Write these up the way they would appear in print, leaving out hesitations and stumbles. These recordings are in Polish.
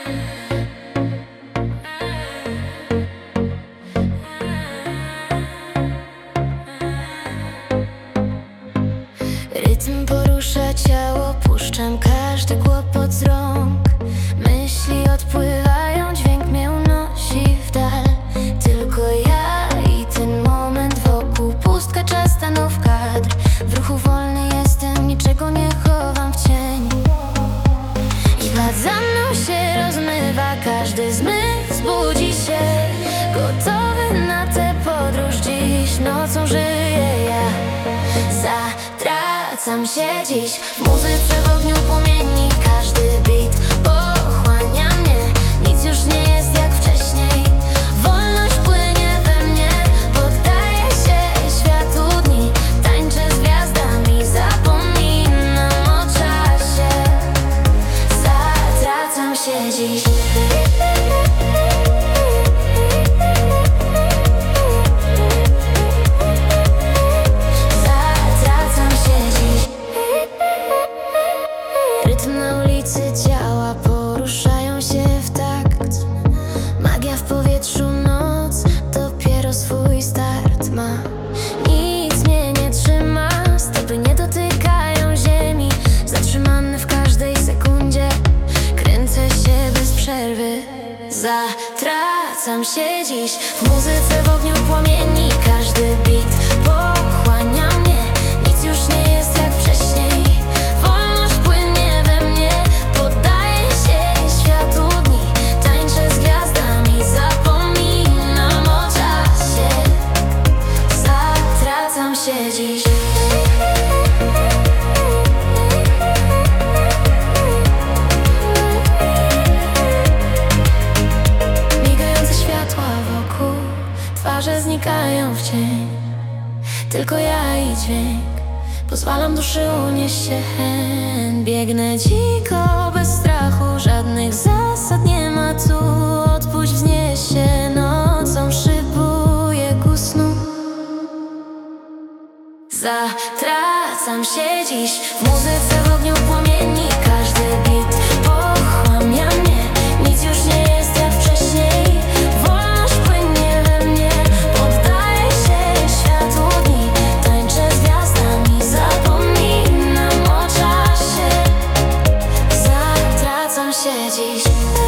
Rytm porusza ciało, puszczam każdy kłopot z rąk. Myśli odpływają, dźwięk mnie unosi w dal. Tylko ja i ten moment wokół, pustka, czas stanął w kadr. W ruchu wolny jestem, niczego nie chowam w cień. I świat za mną się rozmywa, każdy zmysł budzi się, gotowy na tę podróż. Dziś nocą żyję ja. Zatracam się dziś w muzyce, w ogniu płomieni. Każdy beat pochłania mnie, nic już nie jest jak wcześniej. Wolność płynie we mnie, poddaję się światu dni. Tańczę z gwiazdami, zapominam o czasie. Zatracam się dziś. Na ulicy ciała poruszają się w takt. Magia w powietrzu, noc dopiero swój start ma. Nic mnie nie trzyma, stopy nie dotykają ziemi. Zatrzymany w każdej sekundzie, kręcę się bez przerwy. Zatracam się dziś w muzyce, w ogniu płomieni. Każdy beat pochłania mnie, nic już nie jest jak wcześniej. Wolność płynie we mnie, poddaję się światu dni. Tańczę z gwiazdami, zapominam o czasie. Zatracam się dziś. Migające światła wokół, twarze znikają w cień. Tylko ja i dźwięk, pozwalam duszy unieść się hen. Biegnę dziko, bez strachu, żadnych zasad nie ma tu. Odpuść, wznieś się, nocą szybuję ku snu. Zatracam się dziś w muzyce, w ogniu płomieni. Każdy beat pochłania mnie, nic już nie jest jak wcześniej. Wolność płynie we mnie, poddaję się światu dni. Tańczę z gwiazdami, zapominam o czasie. Zatracam się dziś.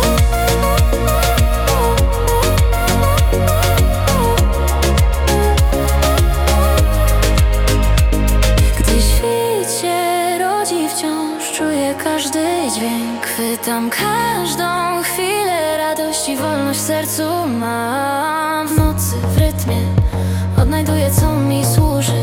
Gdy świt się rodzi wciąż, czuję każdy dźwięk. Chwytam każdą chwilę, radość i wolność w sercu mam. W nocy, w rytmie odnajduję, co mi służy.